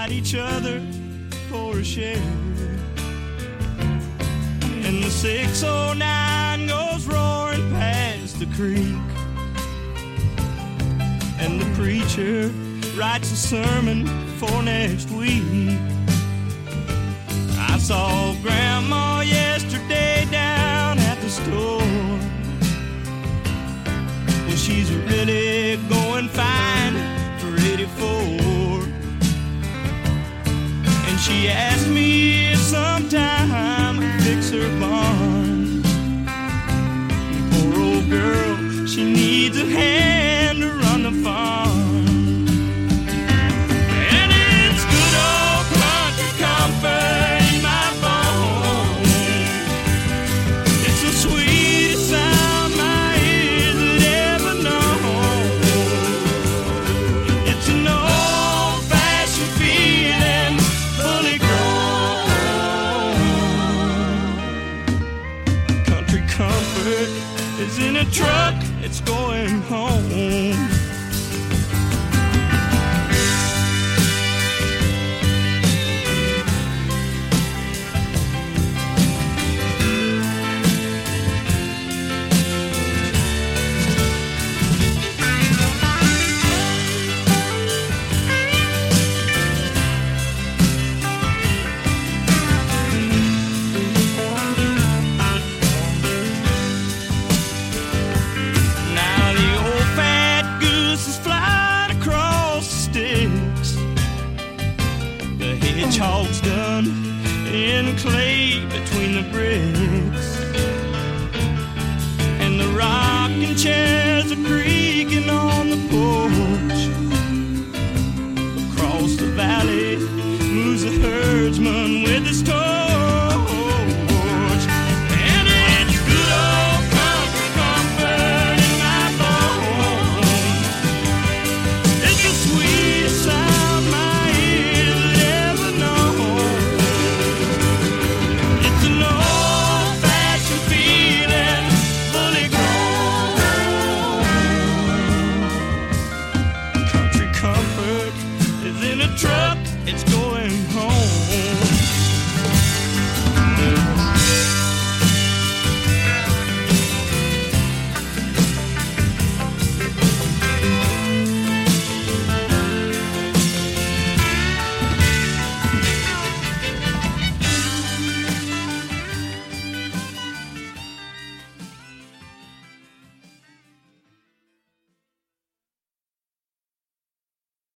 beside each other for a share. And the 609 goes roaring past the creek, and the preacher writes a sermon for next week. I saw Grandma yesterday down at the store. Well, she's really going fine for 84. And she asked me if sometime I'd fix her barn. Poor old girl, she needs a hand to run the farm. And it's good old country comfort in my bones. It's the sweetest sound my ears had ever known. It's an old-fashioned feeling, fully grown. Country comfort is in a truck, it's going home. Hedgehog's done in clay between the bricks, and the rocking chairs are creaking on the porch. Across the valley moves a herdsman with his torch. And it's good old country comfort in my bones. It's the sweetest sound my truck, it's going